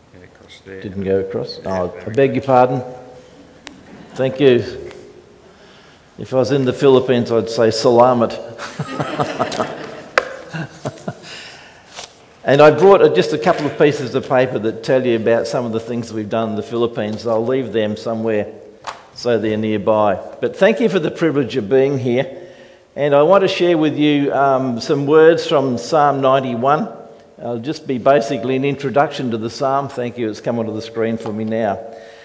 Yeah, across there. Didn't go across? Oh, I beg your pardon. Thank you. If I was in the Philippines, I'd say salamat. And I brought just a couple of pieces of paper that tell you about some of the things that we've done in the Philippines. I'll leave them somewhere so they're nearby. But thank you for the privilege of being here. And I want to share with you some words from Psalm 91. It'll just be basically an introduction to the psalm. Thank you. It's come onto the screen for me now.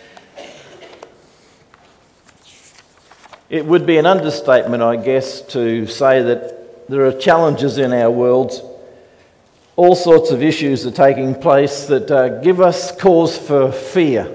It would be an understatement, I guess, to say that there are challenges in our world. All sorts of issues are taking place that give us cause for fear.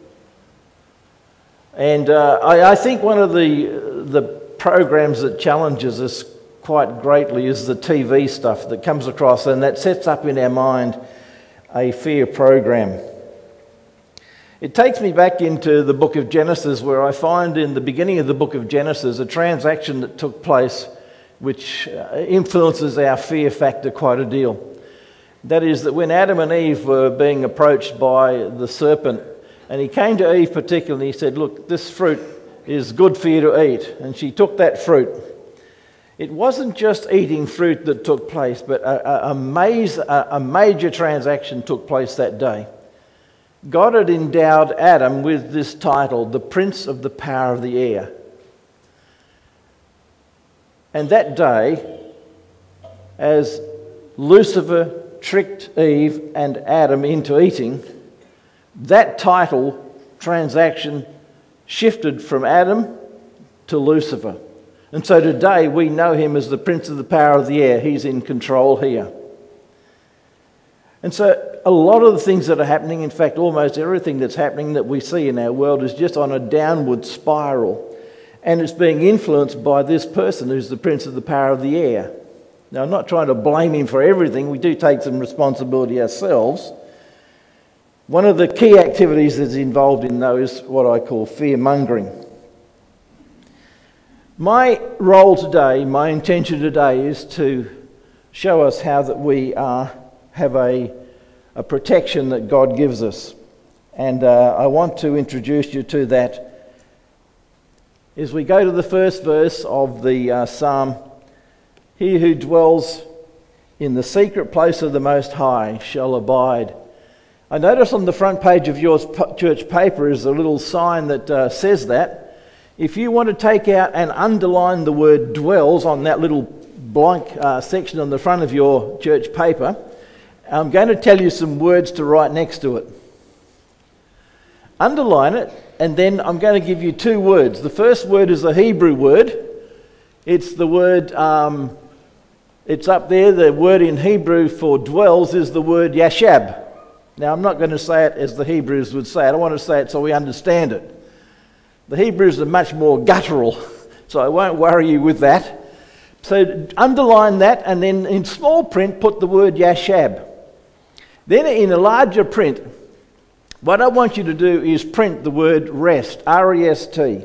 And I think one of the programs that challenges us quite greatly is the TV stuff that comes across, and that sets up in our mind a fear program. It takes me back into the book of Genesis, where I find in the beginning of the book of Genesis a transaction that took place which influences our fear factor quite a deal. That is that when Adam and Eve were being approached by the serpent, and he came to Eve particularly, he said, "Look, this fruit is good for you to eat." And she took that fruit. It wasn't just eating fruit that took place, but a major transaction took place that day. God had endowed Adam with this title, the Prince of the Power of the Air. And that day, as Lucifer tricked Eve and Adam into eating, that title transaction shifted from Adam to Lucifer. And so today we know him as the Prince of the Power of the Air. He's in control here. And so a lot of the things that are happening, in fact almost everything that's happening that we see in our world, is just on a downward spiral. And it's being influenced by this person who's the Prince of the Power of the Air. Now, I'm not trying to blame him for everything. We do take some responsibility ourselves. One of the key activities that's involved in those, what I call fear-mongering. My role today, my intention today, is to show us how that we have a protection that God gives us. And I want to introduce you to that. As we go to the first verse of the psalm, "He who dwells in the secret place of the Most High shall abide." I notice on the front page of your church paper is a little sign that says that. If you want to take out and underline the word dwells on that little blank section on the front of your church paper, I'm going to tell you some words to write next to it. Underline it, and then I'm going to give you two words. The first word is a Hebrew word. It's the word, it's up there, the word in Hebrew for dwells is the word yashab. Now, I'm not going to say it as the Hebrews would say it. I want to say it so we understand it. The Hebrews are much more guttural, so I won't worry you with that. So underline that, and then in small print put the word yashab. Then in a larger print, what I want you to do is print the word rest, R-E-S-T.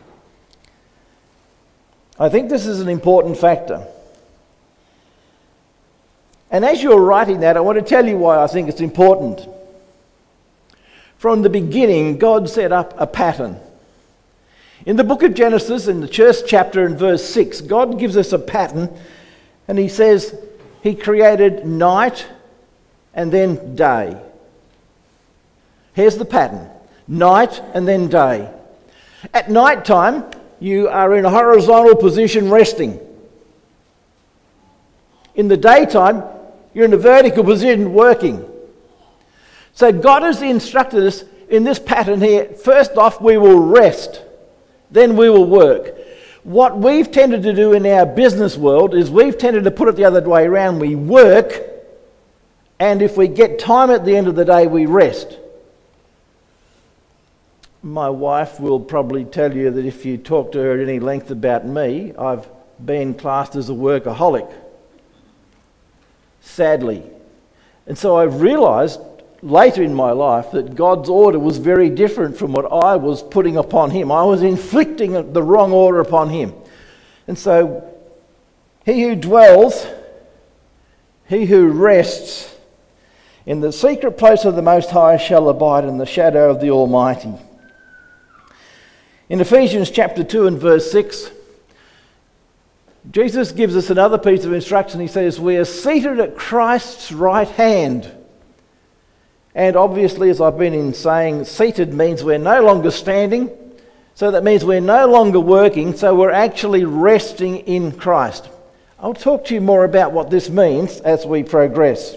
I think this is an important factor. And as you're writing that, I want to tell you why I think it's important. From the beginning, God set up a pattern. In the book of Genesis, in the first chapter in verse 6, God gives us a pattern, and he says he created night and then day. Here's the pattern: night and then day. At night time, you are in a horizontal position resting. In the daytime, you're in a vertical position working. So God has instructed us in this pattern here. First off, we will rest. Then we will work. What we've tended to do in our business world is we've tended to put it the other way around. We work, and if we get time at the end of the day, we rest. My wife will probably tell you that if you talk to her at any length about me, I've been classed as a workaholic. Sadly. And so I've realised later in my life that God's order was very different from what I was putting upon him. I was inflicting the wrong order upon him. And so he who dwells, he who rests In the secret place of the Most High shall abide in the shadow of the Almighty. In Ephesians chapter 2 and verse 6, Jesus gives us another piece of instruction. He says, we are seated at Christ's right hand. And obviously, as I've been saying, seated means we're no longer standing. So that means we're no longer working, so we're actually resting in Christ. I'll talk to you more about what this means as we progress.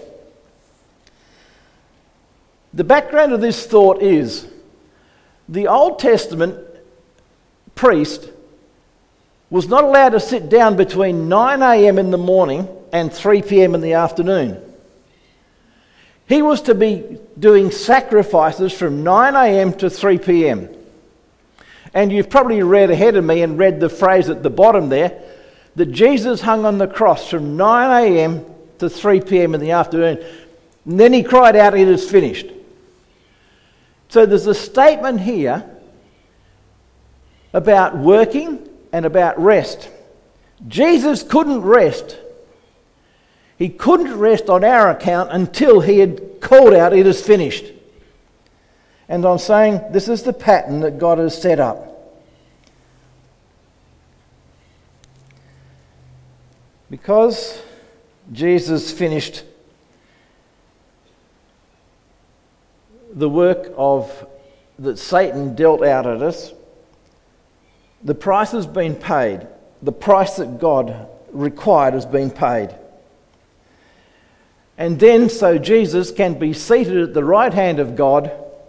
The background of this thought is the Old Testament priest was not allowed to sit down between 9 a.m. in the morning and 3 p.m. in the afternoon. He was to be doing sacrifices from 9 a.m. to 3 p.m. And you've probably read ahead of me and read the phrase at the bottom there, that Jesus hung on the cross from 9 a.m. to 3 p.m. in the afternoon. And then he cried out, "It is finished." So there's a statement here about working and about rest. Jesus couldn't rest. He couldn't rest on our account until he had called out, "It is finished." And I'm saying this is the pattern that God has set up. Because Jesus finished the work that Satan dealt out at us, the price has been paid. The price that God required has been paid. And then so Jesus can be seated at the right hand of God,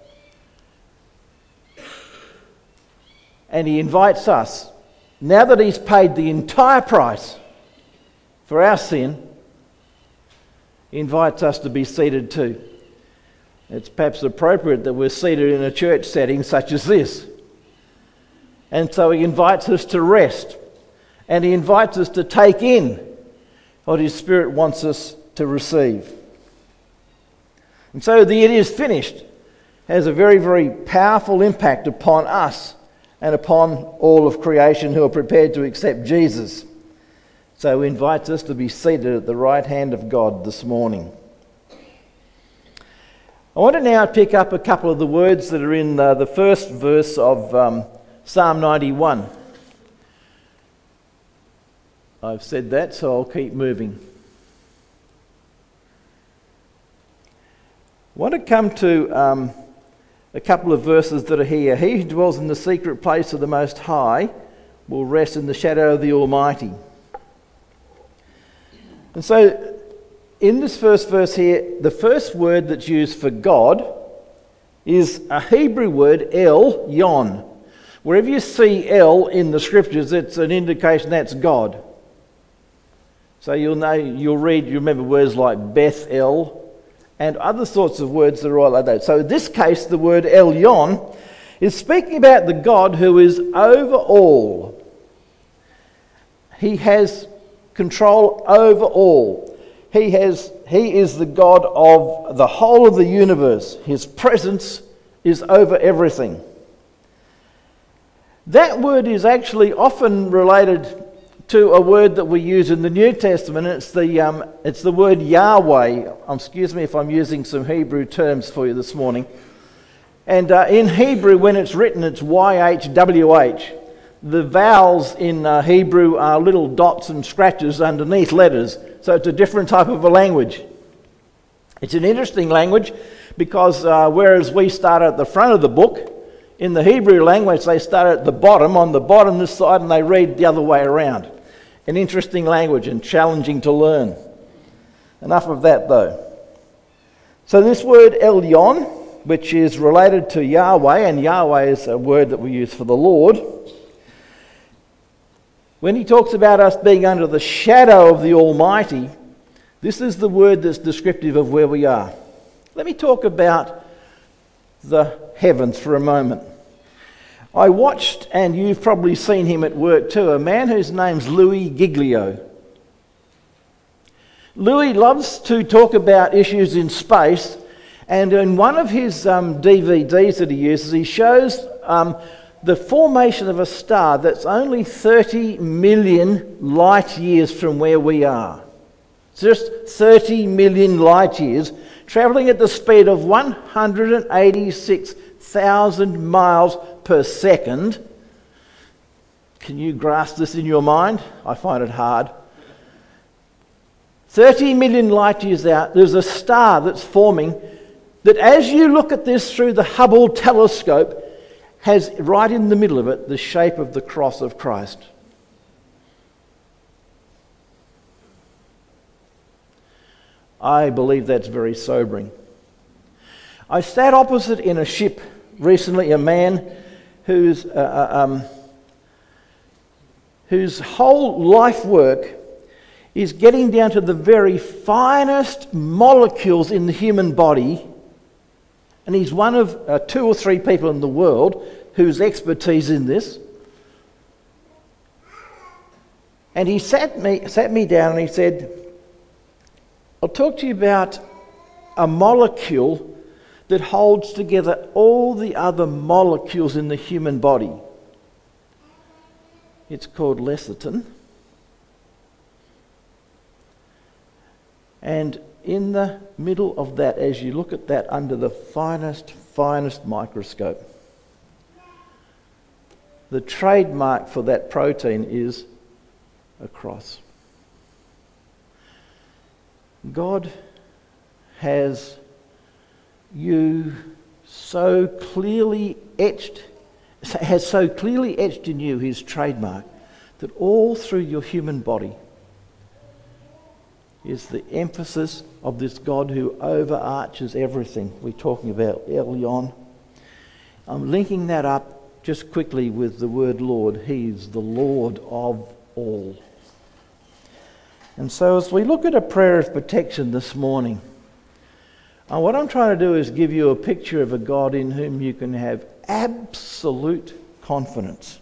and he invites us, now that he's paid the entire price for our sin, he invites us to be seated too. It's perhaps appropriate that we're seated in a church setting such as this. And so he invites us to rest, and he invites us to take in what his Spirit wants us to receive. And so the "it is finished" has a very, very powerful impact upon us and upon all of creation who are prepared to accept Jesus. So he invites us to be seated at the right hand of God this morning. I want to now pick up a couple of the words that are in the first verse of Psalm 91. I've said that, so I'll keep moving. I want to come to a couple of verses that are here. He who dwells in the secret place of the Most High will rest in the shadow of the Almighty. And so, in this first verse here, the first word that's used for God is a Hebrew word, El Yon. Wherever you see El in the scriptures, it's an indication that's God. So you remember words like Beth El and other sorts of words that are all like that. So in this case, the word El Yon is speaking about the God who is over all. He has control over all. He is the God of the whole of the universe. His presence is over everything. That word is actually often related to a word that we use in the New Testament. It's the word Yahweh. Excuse me if I'm using some Hebrew terms for you this morning. And in Hebrew, when it's written, it's YHWH. The vowels in Hebrew are little dots and scratches underneath letters. So it's a different type of a language. It's an interesting language because whereas we start at the front of the book, in the Hebrew language they start at the bottom, on the bottom this side, and they read the other way around. An interesting language and challenging to learn. Enough of that though. So this word Elyon, which is related to Yahweh, and Yahweh is a word that we use for the Lord. When he talks about us being under the shadow of the Almighty, this is the word that's descriptive of where we are. Let me talk about the heavens for a moment. I watched, and you've probably seen him at work too, a man whose name's Louis Giglio. Louis loves to talk about issues in space, and in one of his DVDs that he uses, he shows the formation of a star that's only 30 million light years from where we are. just 30 million light years, travelling at the speed of 186,000 miles per second. Can you grasp this in your mind? I find it hard. 30 million light years out, there's a star that's forming that, as you look at this through the Hubble telescope, has right in the middle of it the shape of the cross of Christ. I believe that's very sobering. I sat opposite in a ship recently a man whose whole life work is getting down to the very finest molecules in the human body, and he's one of 2 or 3 people in the world whose expertise in this. And he sat me down and he said, I'll talk to you about a molecule that holds together all the other molecules in the human body. It's called lecithin. And in the middle of that, as you look at that under the finest microscope, the trademark for that protein is a cross. God has you so clearly etched, has so clearly etched in you his trademark that all through your human body is the emphasis of this God who overarches everything. We're talking about Elyon. I'm linking that up just quickly with the word Lord. He's the Lord of all. And so as we look at a prayer of protection this morning, what I'm trying to do is give you a picture of a God in whom you can have absolute confidence.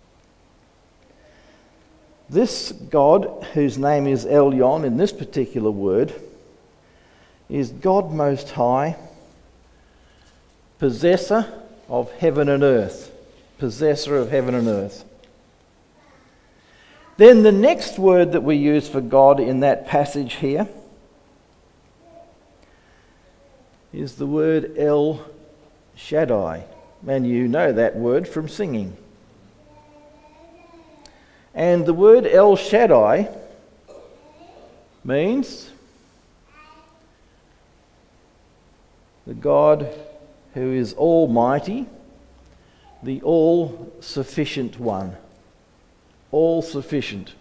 This God, whose name is Elyon in this particular word, is God Most High, possessor of heaven and earth. Possessor of heaven and earth. Then the next word that we use for God in that passage here is the word El Shaddai. And you know that word from singing. And the word El Shaddai means the God who is almighty, the all-sufficient one. All-sufficient.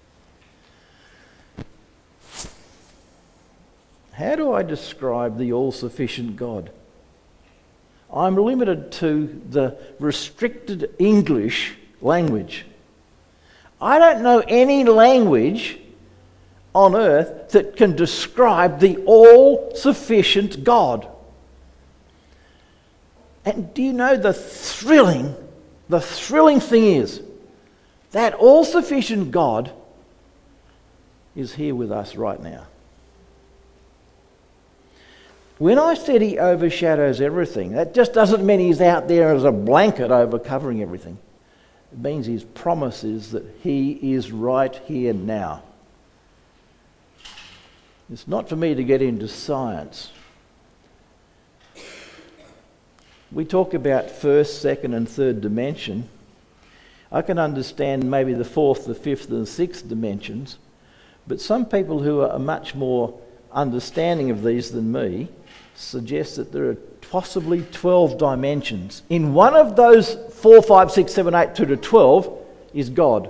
How do I describe the all-sufficient God? I'm limited to the restricted English language. I don't know any language on earth that can describe the all-sufficient God. And do you know the thrilling thing is that all-sufficient God is here with us right now. When I said he overshadows everything, that just doesn't mean he's out there as a blanket over covering everything. It means his promise is that he is right here now. It's not for me to get into science. We talk about first, second and third dimension. I can understand maybe the fourth, the fifth and the sixth dimensions, but some people who are much more understanding of these than me suggest that there are possibly 12 dimensions. In one of those 4, 5, 6, 7, 8, 2 to 12 is God.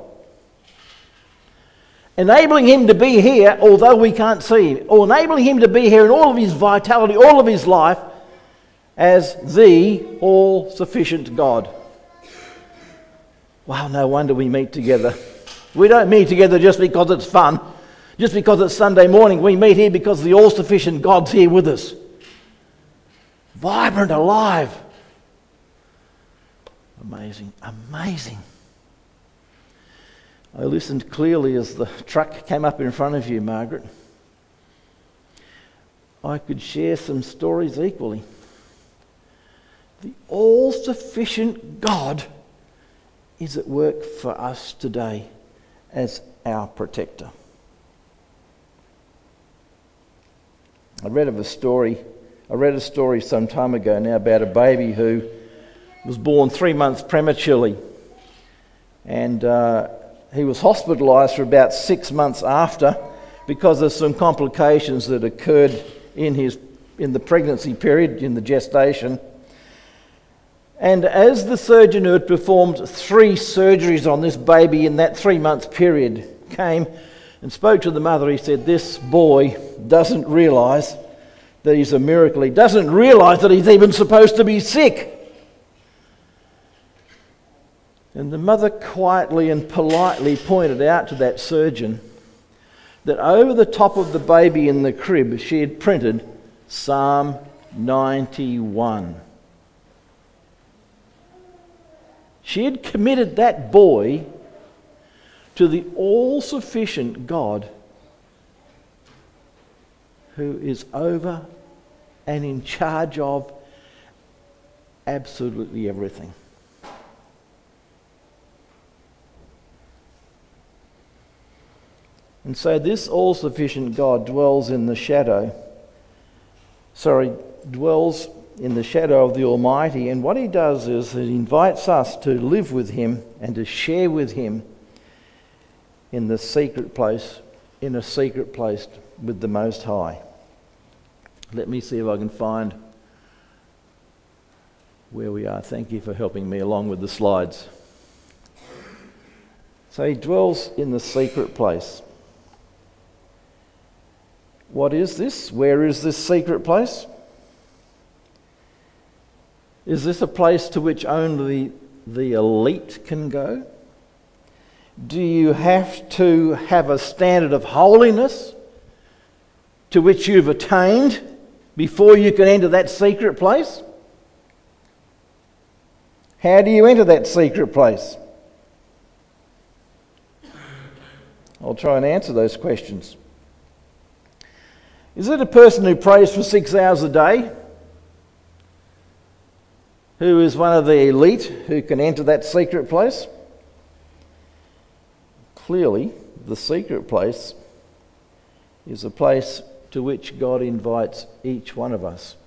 Enabling him to be here, although we can't see him, or enabling him to be here in all of his vitality, all of his life, as the all-sufficient God. Wow, no wonder we meet together. We don't meet together just because it's fun, just because it's Sunday morning. We meet here because the all-sufficient God's here with us. Vibrant, alive. Amazing, amazing. I listened clearly as the truck came up in front of you, Margaret. I could share some stories equally. The all-sufficient God is at work for us today as our protector. I read a story some time ago now about a baby who was born 3 months prematurely, and he was hospitalised for about 6 months after because of some complications that occurred in the pregnancy period, in the gestation. And as the surgeon who had performed 3 surgeries on this baby in that 3 month period came and spoke to the mother, he said, "This boy doesn't realise that he's a miracle. He doesn't realise that he's even supposed to be sick." And the mother quietly and politely pointed out to that surgeon that over the top of the baby in the crib she had printed Psalm 91. She had committed that boy to the all-sufficient God who is over and in charge of absolutely everything. And so this all-sufficient God dwells in the shadow of the Almighty, and what he does is he invites us to live with him and to share with him in a secret place with the Most High. Let me see if I can find where we are. Thank you for helping me along with the slides. So he dwells in the secret place. What is this? Where is this secret place? Is this a place to which only the elite can go? Do you have to have a standard of holiness to which you've attained before you can enter that secret place? How do you enter that secret place? I'll try and answer those questions. Is it a person who prays for 6 hours a day, who is one of the elite who can enter that secret place? Clearly, the secret place is a place to which God invites each one of us.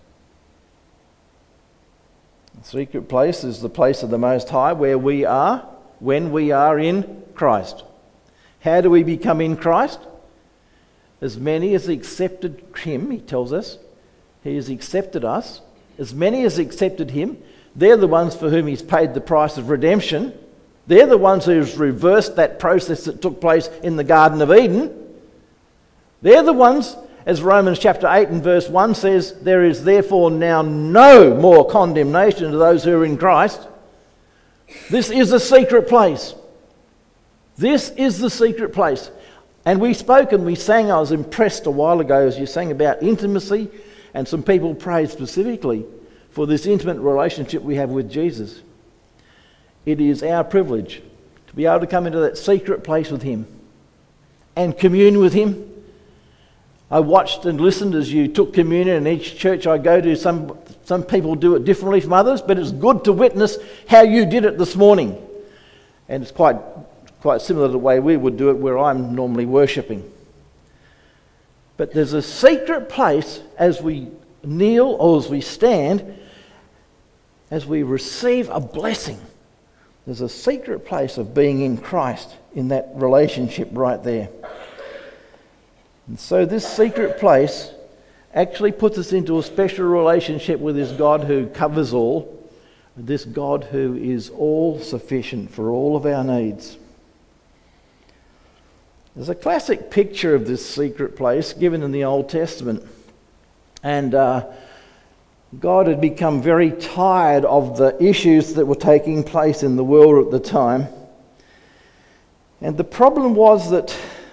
The secret place is the place of the Most High, where we are when we are in Christ. How do we become in Christ? As many as accepted him, he tells us, he has accepted us. As many as accepted him, they're the ones for whom he's paid the price of redemption. They're the ones who's reversed that process that took place in the Garden of Eden. They're the ones, as Romans chapter 8 and verse 1 says, there is therefore now no more condemnation to those who are in Christ. This is a secret place. This is the secret place. And we spoke and we sang, I was impressed a while ago as you sang about intimacy, and some people prayed specifically for this intimate relationship we have with Jesus. It is our privilege to be able to come into that secret place with him and commune with him. I watched and listened as you took communion, and each church I go to, some people do it differently from others, but it's good to witness how you did it this morning. And it's quite similar to the way we would do it where I'm normally worshipping. But there's a secret place as we kneel or as we stand, as we receive a blessing. There's a secret place of being in Christ in that relationship right there. And so this secret place actually puts us into a special relationship with this God who covers all, this God who is all sufficient for all of our needs. There's a classic picture of this secret place given in the Old Testament. And God had become very tired of the issues that were taking place in the world at the time. And the problem was that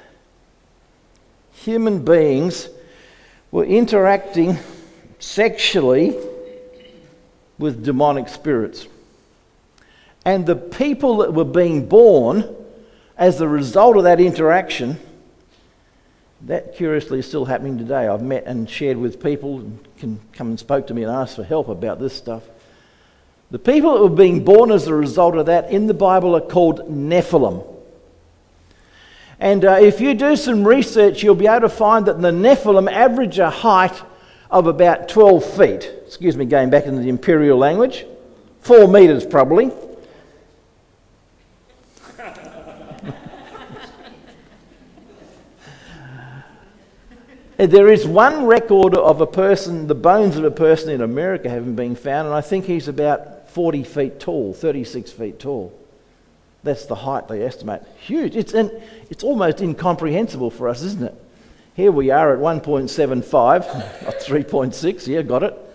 human beings were interacting sexually with demonic spirits. And the people that were being born as a result of that interaction, that curiously is still happening today. I've met and shared with people and can come and spoke to me and ask for help about this stuff. The people that were being born as a result of that in the Bible are called Nephilim. And if you do some research, you'll be able to find that the Nephilim average a height of about 12 feet. Excuse me, going back into the imperial language. 4 metres probably. There is one record of a person, the bones of a person in America having been found, and I think he's about 40 feet tall, 36 feet tall. That's the height they estimate. Huge. It's almost incomprehensible for us, isn't it? Here we are at 1.75, 3.6, yeah, got it.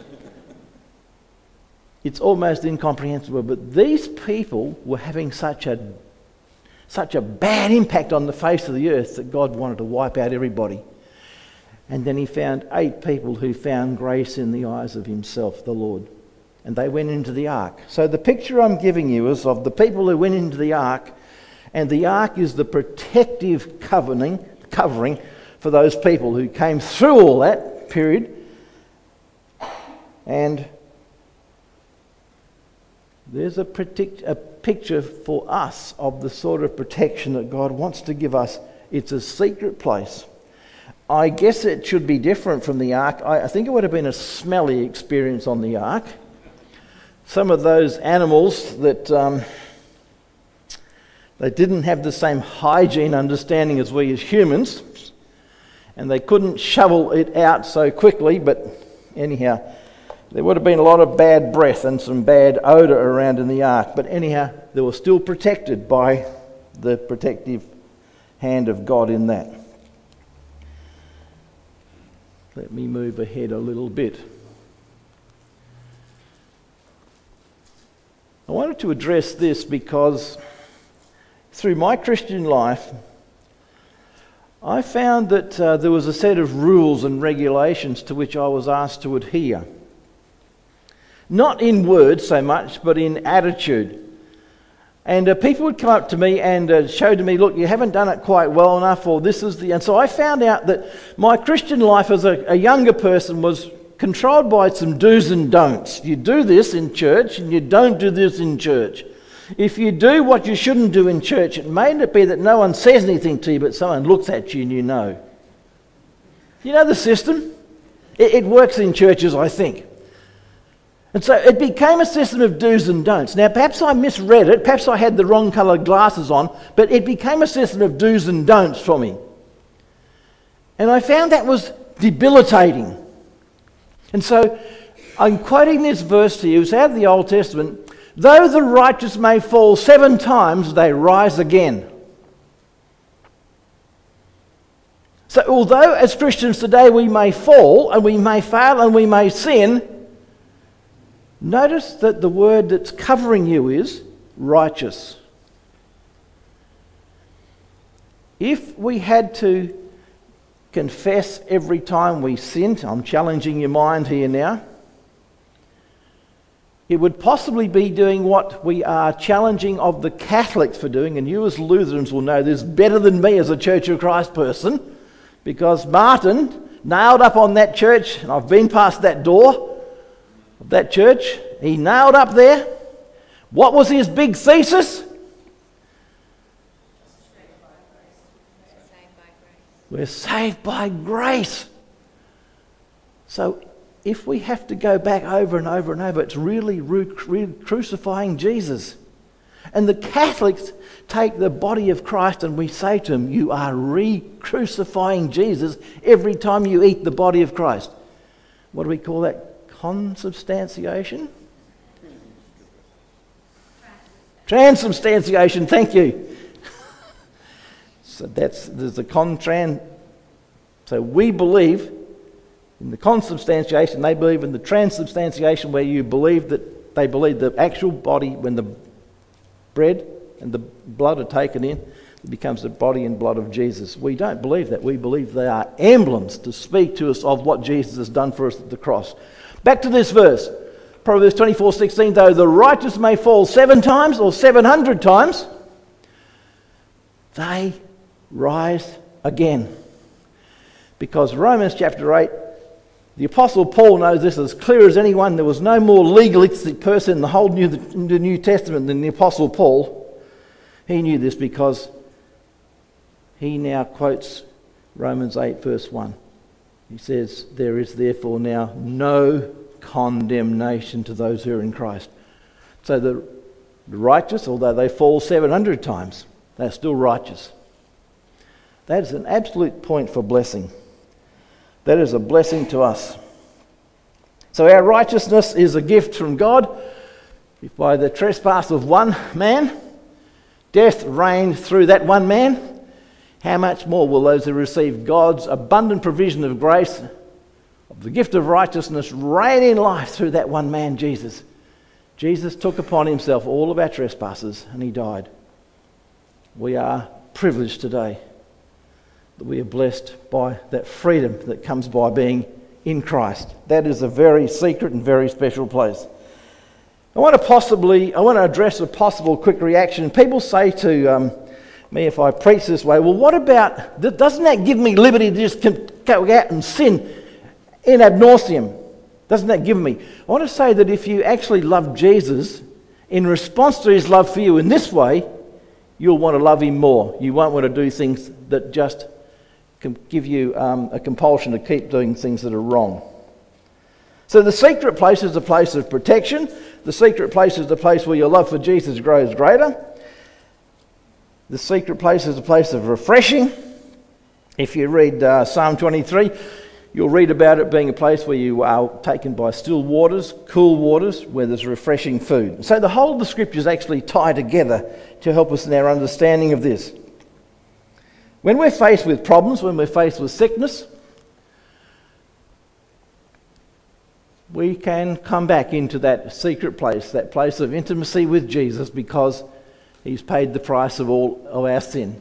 It's almost incomprehensible, but these people were having such a bad impact on the face of the earth that God wanted to wipe out everybody. And then he found 8 people who found grace in the eyes of himself, the Lord. And they went into the ark. So the picture I'm giving you is of the people who went into the ark, and the ark is the protective covering for those people who came through all that period. And there's a picture for us of the sort of protection that God wants to give us. It's a secret place. I guess it should be different from the ark. I think it would have been a smelly experience on the ark. Some of those animals that they didn't have the same hygiene understanding as we as humans, and they couldn't shovel it out so quickly, but anyhow, there would have been a lot of bad breath and some bad odour around in the ark. But anyhow, they were still protected by the protective hand of God in that. Let me move ahead a little bit. I wanted to address this because through my Christian life, I found that there was a set of rules and regulations to which I was asked to adhere. Not in words so much, but in attitude. And people would come up to me and show to me, look, you haven't done it quite well enough, or this is the... And so I found out that my Christian life as a younger person was controlled by some do's and don'ts. You do this in church and you don't do this in church. If you do what you shouldn't do in church, it may not be that no one says anything to you, but someone looks at you and you know. You know the system? It works in churches, I think. And so it became a system of do's and don'ts. Now, perhaps I misread it, perhaps I had the wrong coloured glasses on, but it became a system of do's and don'ts for me. And I found that was debilitating. And so I'm quoting this verse to you. It's out of the Old Testament. Though the righteous may fall 7 times, they rise again. So although as Christians today we may fall and we may fail and we may sin, notice that the word that's covering you is righteous. If we had to confess every time we sinned, I'm challenging your mind here now, it would possibly be doing what we are challenging of the Catholics for doing, and you as Lutherans will know this better than me as a Church of Christ person, because Martin nailed up on that church, and I've been past that door of that church, he nailed up there. What was his big thesis? We're saved by grace. So if we have to go back over and over and over, it's really crucifying Jesus. And the Catholics take the body of Christ and we say to them, you are re-crucifying Jesus every time you eat the body of Christ. What do we call that? Consubstantiation? Transubstantiation, thank you. So there's a contran. So we believe in the consubstantiation, they believe in the transubstantiation, where you believe that they believe the actual body, when the bread and the blood are taken in, it becomes the body and blood of Jesus. We don't believe that. We believe they are emblems to speak to us of what Jesus has done for us at the cross. Back to this verse, Proverbs 24:16, though the righteous may fall 7 times or 700 times, they rise again. Because Romans chapter 8, the Apostle Paul knows this as clear as anyone. There was no more legalistic person in the whole New Testament than the Apostle Paul. He knew this because he now quotes Romans 8 verse 1. He says, there is therefore now no condemnation to those who are in Christ. So the righteous, although they fall 700 times, they're still righteous. That is an absolute point for blessing. That is a blessing to us. So our righteousness is a gift from God. If by the trespass of one man, death reigned through that one man, how much more will those who receive God's abundant provision of grace, of the gift of righteousness, reign in life through that one man, Jesus? Jesus took upon himself all of our trespasses and he died. We are privileged today that we are blessed by that freedom that comes by being in Christ. That is a very secret and very special place. I want to address a possible quick reaction. People say to me if I preach this way, well, what about, doesn't that give me liberty to just go out and sin in ab nauseam? Doesn't that give me? I want to say that if you actually love Jesus in response to his love for you in this way, you'll want to love him more. You won't want to do things that just can give you a compulsion to keep doing things that are wrong. So the secret place is a place of protection. The secret place is the place where your love for Jesus grows greater. The secret place is a place of refreshing. If you read Psalm 23, you'll read about it being a place where you are taken by still waters, cool waters, where there's refreshing food. So the whole of the scriptures actually tie together to help us in our understanding of this. When we're faced with problems, when we're faced with sickness, we can come back into that secret place, that place of intimacy with Jesus, because he's paid the price of all of our sin.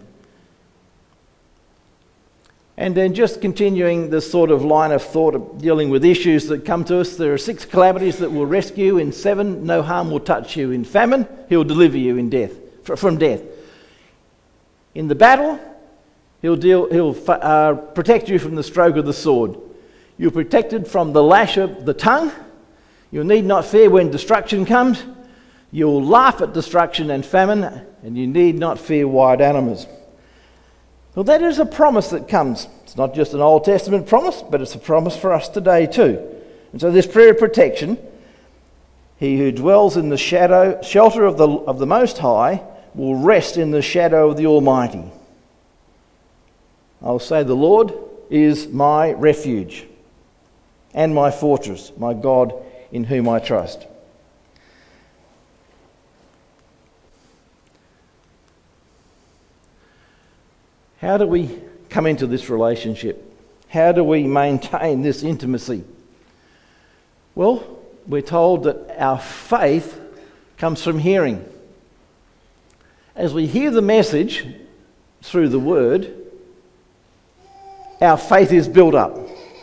And then just continuing this sort of line of thought of dealing with issues that come to us, there are 6 calamities that will rescue you. In 7, no harm will touch you. In famine, he'll deliver you from death. In the battle, he'll protect you from the stroke of the sword. You're protected from the lash of the tongue. You need not fear when destruction comes. You'll laugh at destruction and famine, and you need not fear wild animals. Well, that is a promise that comes. It's not just an Old Testament promise, but it's a promise for us today too. And so this prayer of protection, he who dwells in the shelter of the Most High will rest in the shadow of the Almighty. I'll say, the Lord is my refuge and my fortress, my God in whom I trust. How do we come into this relationship? How do we maintain this intimacy? Well, we're told that our faith comes from hearing. As we hear the message through the word, our faith is built up.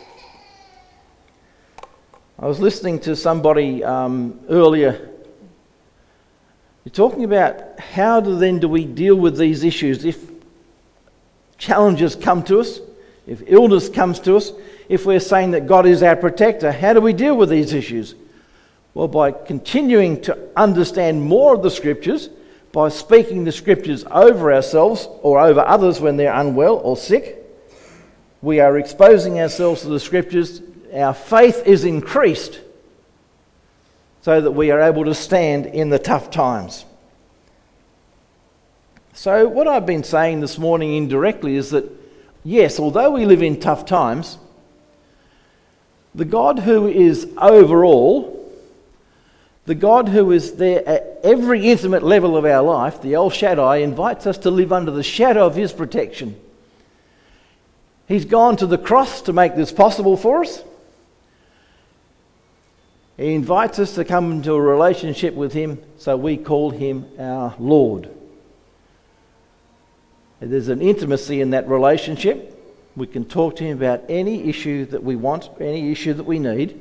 I was listening to somebody earlier. You're talking about how do we deal with these issues if challenges come to us, if illness comes to us, if we're saying that God is our protector. How do we deal with these issues? Well, by continuing to understand more of the scriptures, by speaking the scriptures over ourselves or over others when they're unwell or sick. We are exposing ourselves to the scriptures. Our faith is increased so that we are able to stand in the tough times. So what I've been saying this morning indirectly is that, yes, although we live in tough times, the God who is over all, the God who is there at every intimate level of our life, the El Shaddai, invites us to live under the shadow of his protection. He's gone to the cross to make this possible for us. He invites us to come into a relationship with him, so we call him our Lord. There's an intimacy in that relationship. We can talk to him about any issue that we want, any issue that we need.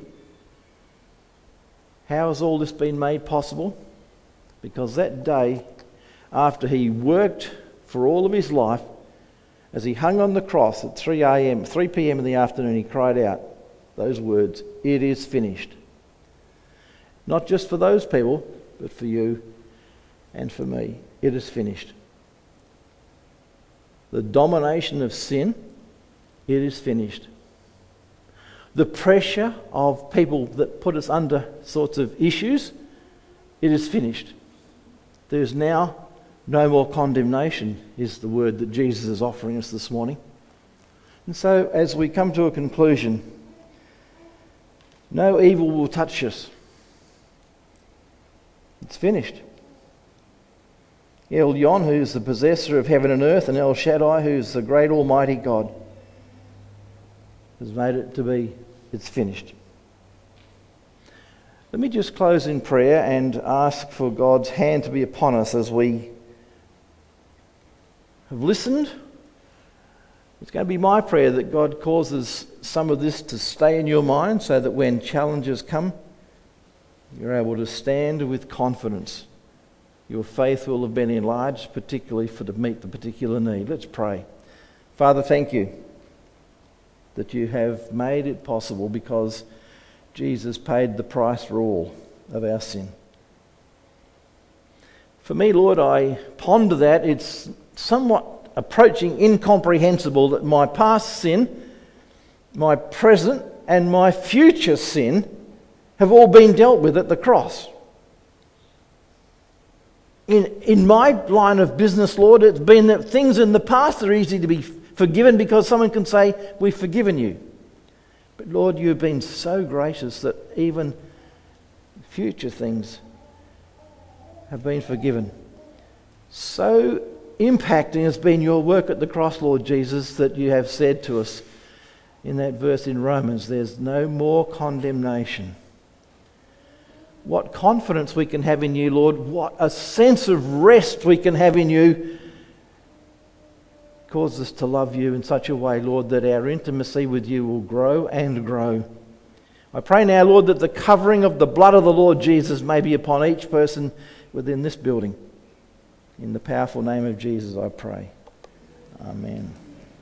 How has all this been made possible? Because that day, after he worked for all of his life, as he hung on the cross at 3 p.m. in the afternoon, he cried out those words, "It is finished." Not just for those people, but for you and for me. It is finished. the domination of sin, it is finished. The pressure of people that put us under sorts of issues, it is finished. There's now no more condemnation, is the word that Jesus is offering us this morning. And so, as we come to a conclusion, no evil will touch us. It's finished. El Yon, who's the possessor of heaven and earth, and El Shaddai, who's the great almighty God, has made it to be. It's finished. Let me just close in prayer and ask for God's hand to be upon us as we have listened. It's going to be my prayer that God causes some of this to stay in your mind so that when challenges come, you're able to stand with confidence. Your faith will have been enlarged, particularly to meet the particular need. Let's pray. Father, thank you that you have made it possible because Jesus paid the price for all of our sin. For me, Lord, I ponder that. It's somewhat approaching incomprehensible that my past sin, my present and my future sin have all been dealt with at the cross. In my line of business, Lord, it's been that things in the past are easy to be forgiven because someone can say, we've forgiven you. But Lord, you've been so gracious that even future things have been forgiven. So impacting has been your work at the cross, Lord Jesus, that you have said to us in that verse in Romans, there's no more condemnation. What confidence we can have in you, Lord. What a sense of rest we can have in you. Cause us to love you in such a way, Lord, that our intimacy with you will grow and grow. I pray now, Lord, that the covering of the blood of the Lord Jesus may be upon each person within this building. In the powerful name of Jesus, I pray. Amen.